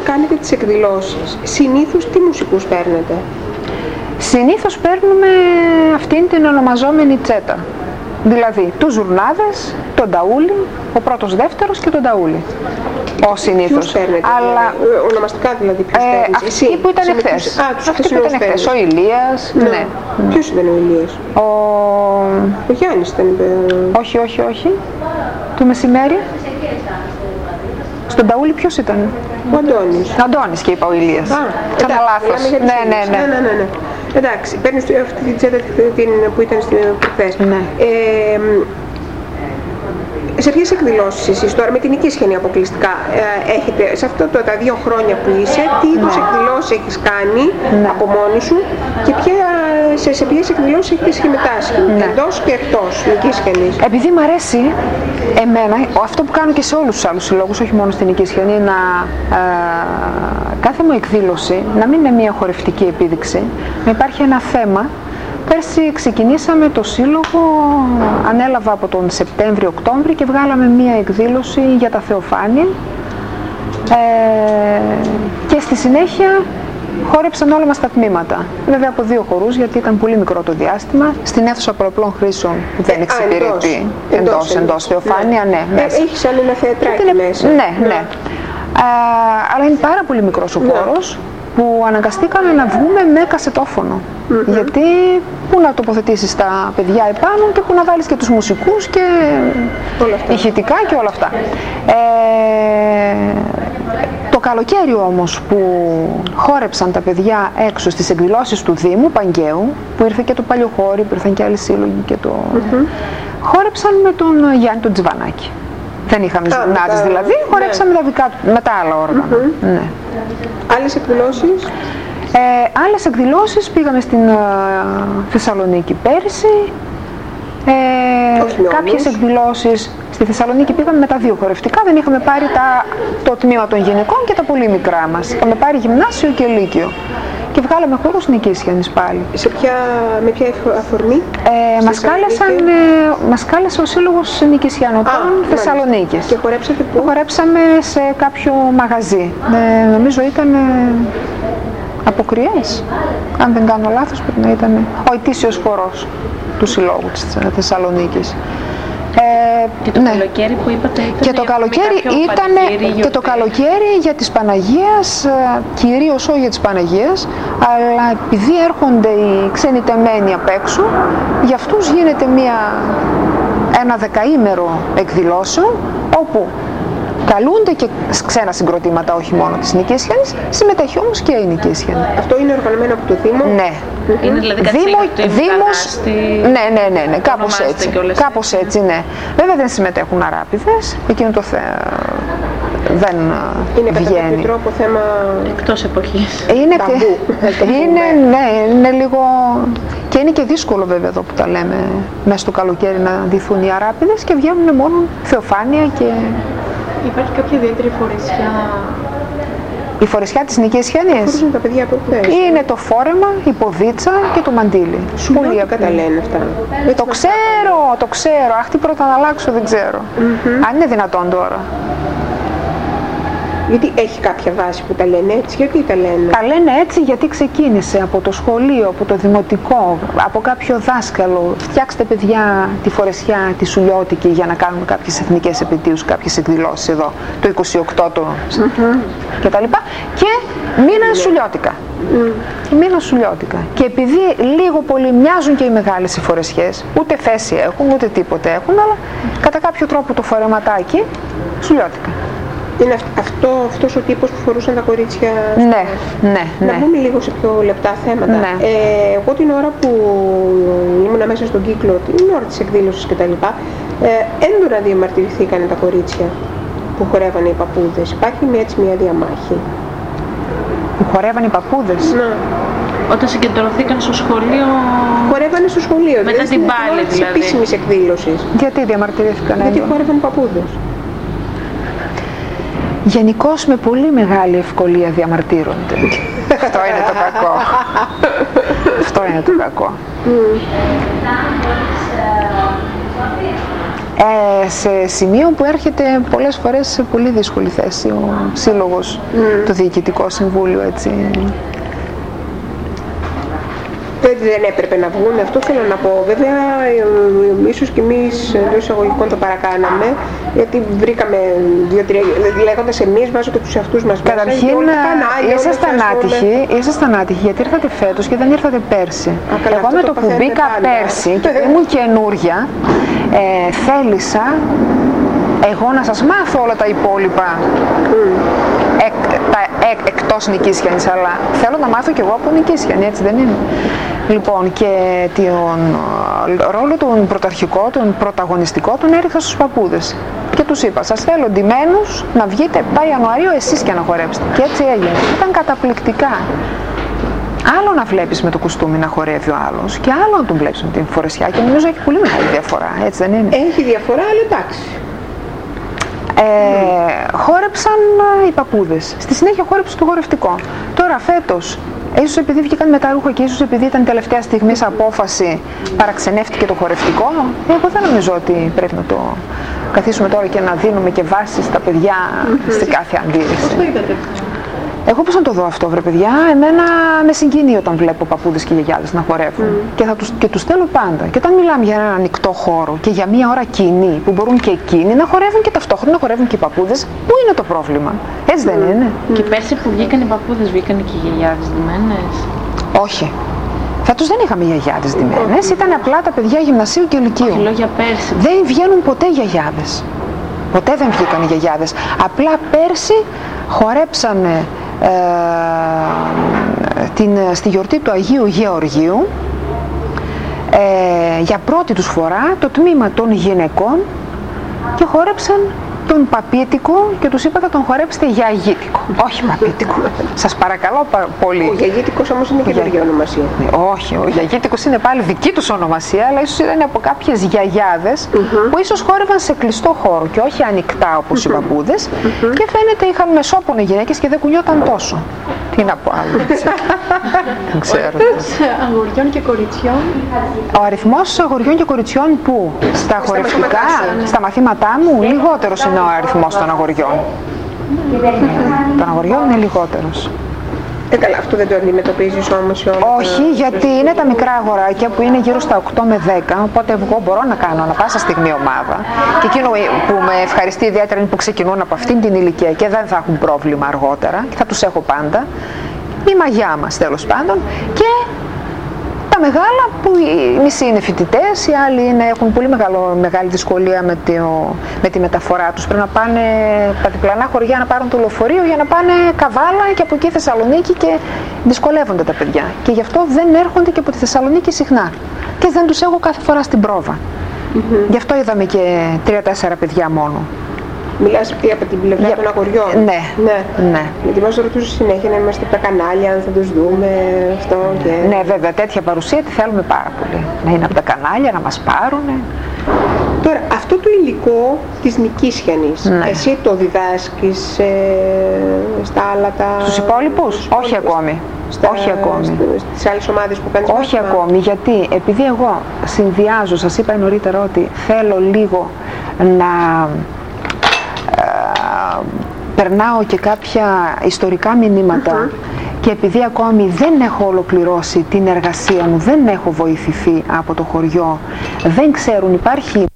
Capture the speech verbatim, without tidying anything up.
κάνετε τις εκδηλώσεις, συνήθως τι μουσικούς παίρνετε? Συνήθως παίρνουμε αυτήν την ονομαζόμενη τσέτα. Δηλαδή, τους Ζουρνάδες, τον Ταούλη, ο πρώτος δεύτερος και τον Ταούλη. Ο συνήθως. Ποιους παίρνετε, αλλά, δηλαδή, ονομαστικά δηλαδή ποιους ε, παίρνεις? αυτοί Εσύ, που ήταν σε εχθές. ποιους... Α, τους αυτοί που ήταν εχθές. Ο Ηλίας. Ναι. Ναι. Ποιος ήταν ο Ηλίας? Ο... Ο Γιάννης ήταν. όχι, όχι, όχι. Το μεσημέρι. Στον Ταούλη ποιος ήταν? Ο Αντώνης. Ο Αντώνης και είπα ο Ηλίας. Α, Κάνα λάθος. Ναι, Ναι, ναι, ναι. ναι, ναι, ναι. Εντάξει, παίρνεις αυτή την τσέτα την, που ήταν στην προχθές. Ναι. Ε, σε ποιες εκδηλώσεις εσείς τώρα, με την Νικήσιανη αποκλειστικά, ε, έχετε, σε αυτά τα δύο χρόνια που είσαι, τι είδους Ναι. εκδηλώσεις έχεις κάνει Ναι. από μόνη σου και ποια, σε, σε ποιες εκδηλώσεις έχετε συμμετάσχει, Ναι. εντός και εκτός Νικήσιανης? Επειδή μ' αρέσει εμένα, αυτό που κάνω και σε όλους τους άλλους συλλόγους, όχι μόνο στην Νικήσιανη, να ε, κάθε μου εκδήλωση να μην είναι μια χορευτική επίδειξη, να υπάρχει ένα θέμα. Πέρσι ξεκινήσαμε το σύλλογο, ανέλαβα από τον Σεπτέμβριο-Οκτώβριο και βγάλαμε μία εκδήλωση για τα Θεοφάνεια ε, και στη συνέχεια χόρεψαν όλα μας τα τμήματα. Βέβαια από δύο χορούς, γιατί ήταν πολύ μικρό το διάστημα, στην αίθουσα προαπλών χρήσεων που δεν εξυπηρετεί. Εντός, εντός, εντός, εντός Θεοφάνεια, ναι. ναι ε, έχει σαν ένα θεατράκι είναι, μέσα. Ναι, ναι. ναι. Α, αλλά είναι πάρα πολύ μικρός ο χώρος, που αναγκαστήκαμε να βγούμε με κασετόφωνο. Mm-hmm. Γιατί πού να τοποθετήσεις τα παιδιά επάνω και πού να βάλεις και τους μουσικούς και ηχητικά και όλα αυτά. Ε, το καλοκαίρι όμως που χόρεψαν τα παιδιά έξω στις εκδηλώσεις του Δήμου Παγκαίου, που ήρθε και το Παλιοχώρι, που ήρθαν και άλλοι σύλλογοι και το... Mm-hmm. χόρεψαν με τον Γιάννη τον Τζιβανάκη. Δεν είχαμε Ζουρνάδες δηλαδή, χορέψαμε ναι. τα δικά του, με τα άλλα όργανα. Mm-hmm. Ναι. Άλλες εκδηλώσεις? Ε, άλλες εκδηλώσεις πήγαμε στην ε, Θεσσαλονίκη πέρυσι. Ε, Όχι κάποιες όλους. εκδηλώσεις στη Θεσσαλονίκη πήγαμε με τα δύο χορευτικά, δεν είχαμε πάρει τα, το τμήμα των γυναικών και τα πολύ μικρά μας. Είχαμε πάρει γυμνάσιο και λύκειο. Και βγάλαμε χώρους Νικήσιανης πάλι. Σε ποια, με ποια αφορμή? Ε, μας, κάλεσαν, ε, μας κάλεσε ο Σύλλογος Νικησιανωτών Θεσσαλονίκης. Και χορέψατε πού? Χορέψαμε σε κάποιο μαγαζί. Ε, νομίζω ήταν ε, Αποκριές. Αν δεν κάνω λάθος πρέπει να ήταν ο ετήσιος χορός του Συλλόγου της Θεσσαλονίκης. Ε, και το ναι. καλοκαίρι που είπατε ήταν και το καλοκαίρι ήταν και το καλοκαίρι για τις Παναγίας, κυρίως όχι για τις Παναγίες, αλλά επειδή έρχονται οι ξενιτεμένοι απ' έξω, για αυτούς γίνεται μια, ένα δεκαήμερο εκδηλώσεων, όπου καλούνται και ξένα συγκροτήματα, όχι μόνο της Νικήσιανης, συμμετέχει όμως και η Νικήσιανη. Αυτό είναι οργανωμένο από το Δήμο? Ναι. Είναι δηλαδή κάτι Δήμο, Δήμος, στη... ναι, ναι, ναι, ναι, κάπως έτσι, κάπως έτσι, ναι. Βέβαια δεν συμμετέχουν αράπηδες, εκείνο το θε... δεν είναι βγαίνει. Είναι κατά κάποιο τρόπο θέμα εκτός εποχής. Είναι, είναι, ναι, είναι λίγο... Και είναι και δύσκολο βέβαια εδώ που τα λέμε μέσα στο καλοκαίρι να ντυθούν οι αράπηδες και βγαίνουν μόνο Θεοφάνεια και... Υπάρχει κάποια ιδιαίτερη φορεσιά? Η φορεσιά της Νικήσιανης τα παιδιά από είναι το φόρεμα, η ποδίτσα και το μαντίλι. Σουλιώτικα τα λένε αυτά. Το ξέρω, το ξέρω. Αχ, τι πρώτα να αλλάξω δεν ξέρω. Mm-hmm. Αν είναι δυνατόν τώρα. Γιατί έχει κάποια βάση που τα λένε έτσι, γιατί τα λένε? Τα λένε έτσι γιατί ξεκίνησε από το σχολείο, από το δημοτικό, από κάποιο δάσκαλο. Φτιάξτε παιδιά τη φορεσιά, τη Σουλιώτικη για να κάνουμε κάποιες εθνικές επαιτίους, κάποιες εκδηλώσεις εδώ, το είκοσι οκτώ το mm-hmm. και τα λοιπά. Και μείναν Σουλιώτικα. Mm. Μείναν Σουλιώτικα. Και επειδή λίγο πολύ μοιάζουν και οι μεγάλες οι φορεσιές, ούτε θέση έχουν, ούτε τίποτε έχουν, αλλά κατά κάποιο τρόπο το φορεματάκι Σουλιώτικα. Είναι αυτό, αυτός ο τύπος που φορούσαν τα κορίτσια? Ναι, ναι, ναι. Να μπούμε λίγο σε πιο λεπτά θέματα. Ναι. Ε, εγώ την ώρα που ήμουν μέσα στον κύκλο, την ώρα της εκδήλωσης κτλ. Ε, έντονα διαμαρτυρηθήκανε τα κορίτσια που χορεύανε οι παππούδες. Υπάρχει μια, έτσι μια διαμάχη. Που χορεύανε οι παππούδες? Ναι. Όταν συγκεντρωθήκαν στο σχολείο... Χορεύανε στο σχολείο, μετά δηλαδή, την πάλη της δηλαδή. επίσημης εκδήλωσης. Γιατί διαμαρτυρήθηκαν? Γιατί χορεύανε οι παππούδες. Γενικώς με πολύ μεγάλη ευκολία διαμαρτύρονται. Αυτό είναι το κακό. Αυτό είναι το κακό. Mm. Ε, σε σημείο που έρχεται πολλές φορές σε πολύ δύσκολη θέση ο σύλλογος, mm. το Διοικητικό Συμβούλιο, έτσι. Δεν έπρεπε να βγουν, αυτό θέλω να πω. Βέβαια, ίσως και εμείς εντός εισαγωγικών το παρακάναμε, γιατί βρήκαμε δύο-τρία, λέγοντας εμείς βάζω και τους εαυτούς μας μέσα. Καταρχήν, ήσασταν άτυχοι, ήσασταν άτυχοι, γιατί ήρθατε φέτος και δεν ήρθατε πέρσι. Α, καλά, εγώ με το, το που μπήκα πάντα. Πέρσι και ήμουν καινούρια, ε, θέλησα εγώ να σας μάθω όλα τα υπόλοιπα. Mm. Εκ, τα, εκ, εκτός Νικήσιανης, αλλά θέλω να μάθω κι εγώ από Νικήσιανη, έτσι δεν είναι? Λοιπόν, και τον ρόλο τον πρωταρχικό, τον πρωταγωνιστικό, τον έριξα στους παππούδες και τους είπα, σας θέλω ντυμένους να βγείτε επτά Ιανουαρίου εσείς και να χορέψετε, και έτσι έγινε. Ήταν καταπληκτικά. Άλλο να βλέπεις με το κουστούμι να χορεύει ο άλλος και άλλο να τον βλέπεις με την φορεσιά, και νομίζω έχει πολύ μεγάλη διαφορά, έτσι δεν είναι? Έχει διαφορά, αλλά εντάξει. Ε, χόρεψαν οι παππούδες. Στη συνέχεια χόρεψε το χορευτικό. Τώρα φέτος, ίσως επειδή βγήκαν με τα ρούχα και ίσως επειδή ήταν τελευταία στιγμής απόφαση, παραξενεύτηκε το χορευτικό. Εγώ δεν νομίζω ότι πρέπει να το καθίσουμε τώρα και να δίνουμε και βάση στα παιδιά mm-hmm. στην κάθε αντίρρηση. Πώς το είδατε? Εγώ πώς να το δω αυτό, βρε παιδιά? Εμένα με συγκινεί όταν βλέπω παππούδες και γιαγιάδες να χορεύουν. Mm. Και, θα τους, και τους θέλω πάντα. Και όταν μιλάμε για έναν ανοιχτό χώρο και για μία ώρα κοινή που μπορούν και εκείνοι να χορεύουν και ταυτόχρονα να χορεύουν και οι παππούδες, πού είναι το πρόβλημα? Έτσι mm. δεν είναι? Mm. Και πέρσι που βγήκαν οι παππούδες, βγήκαν και οι γιαγιάδες ντυμένες? Όχι. Φέτος δεν είχαμε γιαγιάδες ντυμένες, ήταν απλά τα παιδιά γυμνασίου και λυκείου. Όχι, λέω για πέρσι. Δεν βγαίνουν ποτέ γιαγιάδες. Ποτέ δεν βγήκαν οι γιαγιάδες. Απλά πέρσι χορέψανε Ε, την, στη γιορτή του Αγίου Γεωργίου ε, για πρώτη τους φορά το τμήμα των γυναικών και χόρεψαν τον παπίτικο και τους είπα θα τον χορέψετε γιαγίτικο, όχι παπίτικο. Σας παρακαλώ πολύ. Ο γιαγίτικος όμως είναι και για ονομασία. Όχι, ο γιαγίτικος είναι πάλι δική τους ονομασία, αλλά ίσως ήταν από κάποιες γιαγιάδες mm-hmm. που ίσως χόρευαν σε κλειστό χώρο και όχι ανοιχτά όπως mm-hmm. οι παππούδες mm-hmm. και φαίνεται είχαν μεσόπονο γυναίκες και δεν κουνιόταν τόσο. Τι να πω άλλο, δεν ξέρω. Αγοριών και κοριτσιών. Ο αριθμός αγοριών και κοριτσιών που? Στα χορευτικά, στα μαθήματά μου, λιγότερος είναι ο αριθμός των αγοριών. Των αγοριών είναι λιγότερος. Ε, καλά, αυτό δεν το αντιμετωπίζεις όμως όλα? Όχι, γιατί είναι τα μικρά αγοράκια που είναι γύρω στα οκτώ με δέκα, οπότε εγώ μπορώ να κάνω ανα πάσα στιγμή ομάδα. Και εκείνο που με ευχαριστεί ιδιαίτερα είναι που ξεκινούν από αυτήν την ηλικία και δεν θα έχουν πρόβλημα αργότερα και θα τους έχω πάντα. Η μαγιά μας τέλος πάντων. Και τα μεγάλα που οι μισοί είναι φοιτητές, οι άλλοι είναι, έχουν πολύ μεγάλο, μεγάλη δυσκολία με, το, με τη μεταφορά τους. Πρέπει να πάνε τα διπλανά χωριά να πάρουν το λεωφορείο για να πάνε Καβάλα και από εκεί Θεσσαλονίκη και δυσκολεύονται τα παιδιά. Και γι' αυτό δεν έρχονται και από τη Θεσσαλονίκη συχνά. Και δεν τους έχω κάθε φορά στην πρόβα. Mm-hmm. Γι' αυτό είδαμε και τρία-τέσσερα παιδιά μόνο. Μιλάς τι από την πλευρά Για... των αγοριών? Ναι, ναι, ναι. Γιατί μας ρωτούσε συνέχεια να είμαστε από τα κανάλια, αν θα τους δούμε, αυτό και... Ναι, βέβαια, τέτοια παρουσία τη θέλουμε πάρα πολύ. Να είναι από τα κανάλια, να μας πάρουνε. Τώρα, αυτό το υλικό της Νικήσιανης, ναι. εσύ το διδάσκεις ε, στα άλλα τα... Στους υπόλοιπους? Στους υπόλοιπους? Όχι ακόμη. Στα, όχι ακόμη. Στις άλλες ομάδες που κάνεις? Όχι μάθημα. Ακόμη, γιατί επειδή εγώ συνδυάζω, σας είπα νωρίτερα ότι θέλω λίγο να... περνάω και κάποια ιστορικά μηνύματα uh-huh. και επειδή ακόμη δεν έχω ολοκληρώσει την εργασία μου, δεν έχω βοηθηθεί από το χωριό, δεν ξέρουν, υπάρχει